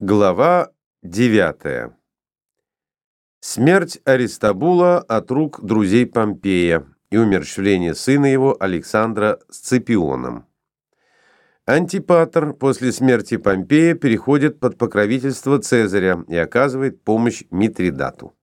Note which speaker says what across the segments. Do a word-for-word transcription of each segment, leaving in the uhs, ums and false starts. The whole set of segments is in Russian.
Speaker 1: Глава девятая. Смерть Аристобула от рук друзей Помпея и умерщвление сына его Александра Сципионом. Антипатр после смерти Помпея переходит под покровительство Цезаря и оказывает помощь Митридату.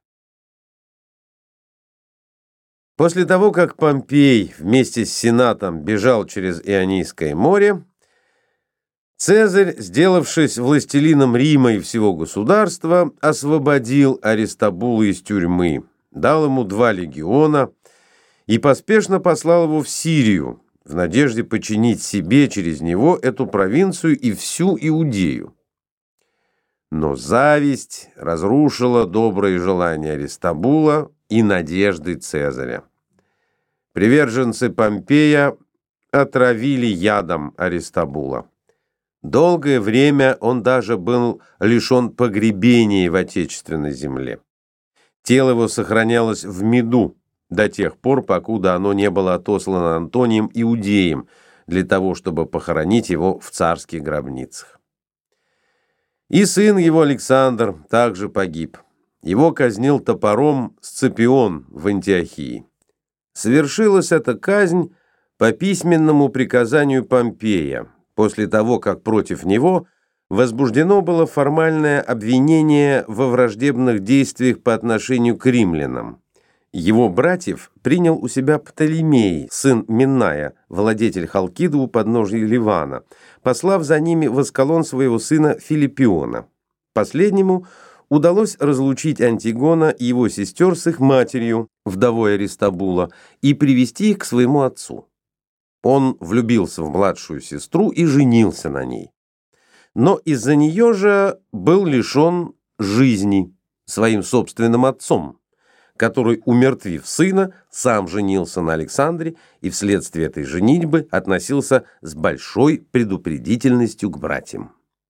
Speaker 1: После того, как Помпей вместе с Сенатом бежал через Ионийское море, Цезарь, сделавшись властелином Рима и всего государства, освободил Аристобула из тюрьмы, дал ему два легиона и поспешно послал его в Сирию, в надежде подчинить себе через него эту провинцию и всю Иудею. Но зависть разрушила добрые желания Аристобула и надежды Цезаря. Приверженцы Помпея отравили ядом Аристобула. Долгое время он даже был лишен погребения в отечественной земле. Тело его сохранялось в меду до тех пор, покуда оно не было отослано Антонием Иудеем для того, чтобы похоронить его в царских гробницах. И сын его Александр также погиб. Его казнил топором Сципион в Антиохии. Совершилась эта казнь по письменному приказанию Помпея, после того, как против него возбуждено было формальное обвинение во враждебных действиях по отношению к римлянам. Его братьев принял у себя Птолемей, сын Минная, владетель Халкиды у подножия Ливана, послав за ними в Аскалон своего сына Филиппиона. Последнему удалось разлучить Антигона и его сестер с их матерью, вдовой Аристобула, и привести их к своему отцу. Он влюбился в младшую сестру и женился на ней. Но из-за нее же был лишен жизни своим собственным отцом, который, умертвив сына, сам женился на Александре и вследствие этой женитьбы относился с большой предупредительностью к братьям.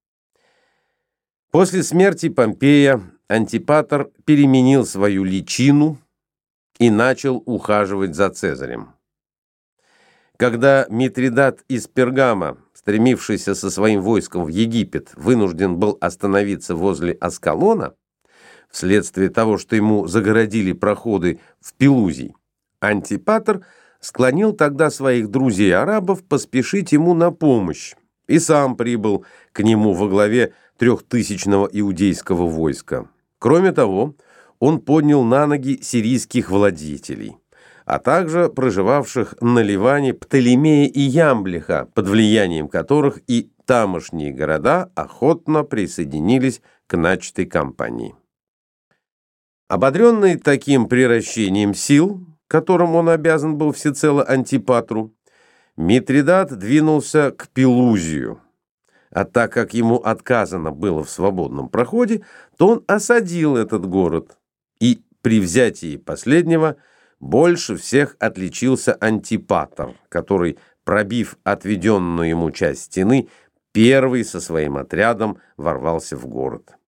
Speaker 1: После смерти Помпея Антипатр переменил свою личину и начал ухаживать за Цезарем. Когда Митридат из Пергама, стремившийся со своим войском в Египет, вынужден был остановиться возле Аскалона, вследствие того, что ему загородили проходы в Пелузий, Антипатр склонил тогда своих друзей-арабов поспешить ему на помощь и сам прибыл к нему во главе трехтысячного иудейского войска. Кроме того, он поднял на ноги сирийских владетелей, а также проживавших на Ливане Птолемея и Ямблиха, под влиянием которых и тамошние города охотно присоединились к начатой кампании. Ободренный таким приращением сил, которым он обязан был всецело Антипатру, Митридат двинулся к Пелузию, а так как ему отказано было в свободном проходе, то он осадил этот город, и при взятии последнего больше всех отличился Антипатр, который, пробив отведенную ему часть стены, первый со своим отрядом ворвался в город.